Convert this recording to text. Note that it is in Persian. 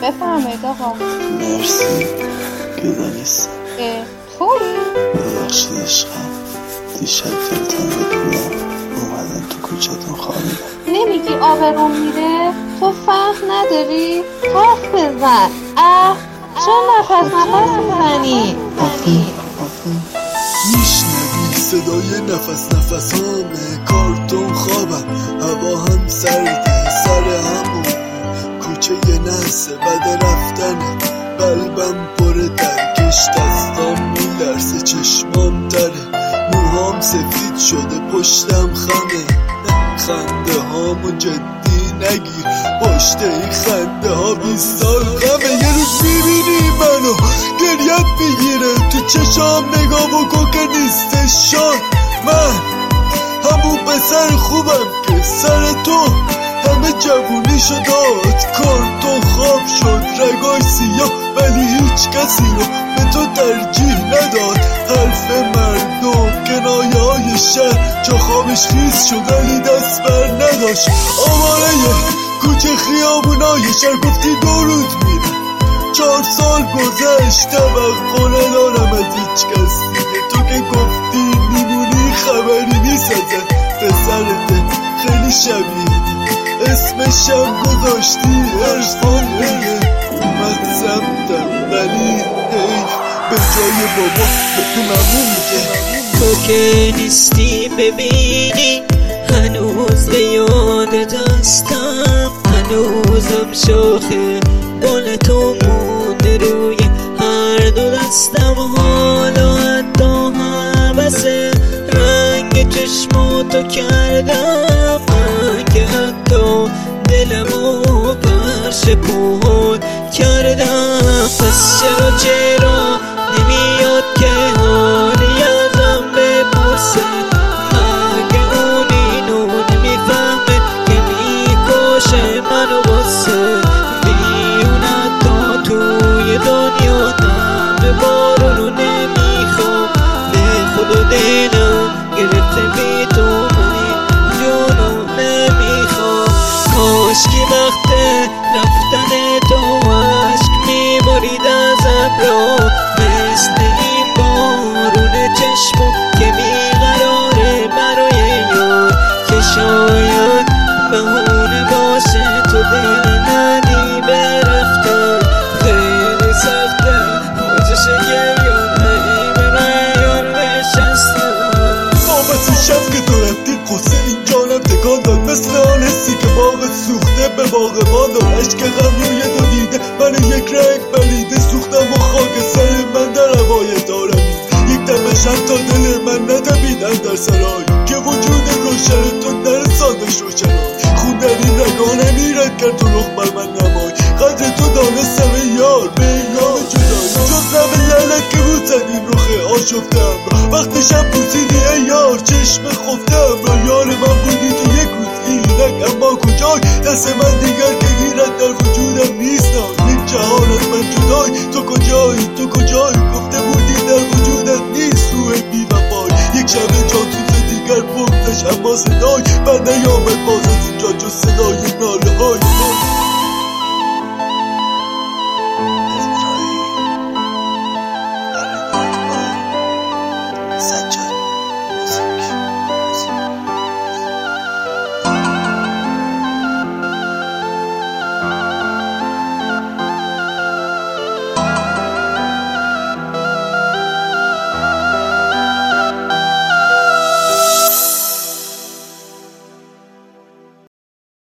بفرمایید آقا. مرسی بیدانیست توی؟ ببخشید عشقم، دیشب دلتنگ بودم اومدم تو کوچه‌تون خوابیدم. نمیگی آبروم میره؟ تو فهم نداری؟ حرف بزن. چرا نفس میزنی؟ میشنوی صدای نفس همه کارتون خوابم، هوا هم سرده سر همون کوچه نسه بد رفتنه، قلبم پر درکش، دستام میلرزه، چشمام تره، موهام سفید شده، پشتم خمه، خنده هامو جدی نگیر، پشت این خنده ها 20 سال غمه. یه روز میبینی منو گریت میگیره، تو چشام نگاه بکن که نیستش شاد، من همون پسر خوبم که سر تو همه جوونی شداد، کارتون خواب شد، رگای سیاه، ولی هیچ کسی رو به تو ترجیح نداد، حرف مردم کنایه های شهر جا خوابش خیز شد ولی دست بر نداشت، آواره کوچه خیابونای شهر گفتی 2 روز میرم، 4 سال گذشت، توقع ندارم از هیچ کس دیگه، تو که گفتی میمونی خبری نیست ازت، پسرته خیلی شبیه اسمشم گذاشتی عرفان دیگه، اومد سمتم ولی حیف به جای بابا به ممنون میگه. تو که نیستی ببینی هنوز به یادت هستم، هنوزم شاخه گل تو مونده روی هر دو دستم، حالا حتی حوث رنگ چشماتو کردم، من که حتی دلمو پرشپون کردم، پس چرا نمیاد که حالی ازم بپرسه، مگه اون اینو نمیفهمه که میکشه منو واسه، بیرون حتی توی دنیا دم بارونو نمیخوام، به خدا دلم گرفته بی تو منی جونو نمیخوام، کاشکی وقت رفتن تو عشق میبارید از ابرا، مثل این بارون چشمو که بیقراره برای یار، که شاید بهونه باشه تو دل ندی به رفتن، خیلی سخته خوشش گریان یار نشستم، بابت شب که تو رفتی قصه این جانم تکان داد، مثل آن حسی که باغ سوخته به باغبان داد، عشق غم روی تو دیده من یک رنگ بلیده، سوختم و خاک سر من در هوای دارم، یک دمش تا دل من ندمیدن در سرای، که وجود روشن تو نرسانده شوشنای، خون در این رگانه میرد کرد تو رخ بر من نمای، قدر تو دانستم یار به ایام جدایی، جز نم لعنت که بود زد این رخ آشفتم را، وقتی شب بوسیدی ای یار چشم خفتم را، یار من بودی تو یک روز اینک، اما کجای دست من دیگر که گیرد در وجودم نیستم، یک جهان از من جدای، تو کجایی گفته بودی در وجودت نیست روح بی وفای، یک شب جاسوس دیگر بگذشت اما صدای من نیامد باز از اینجا جز صدای ناله های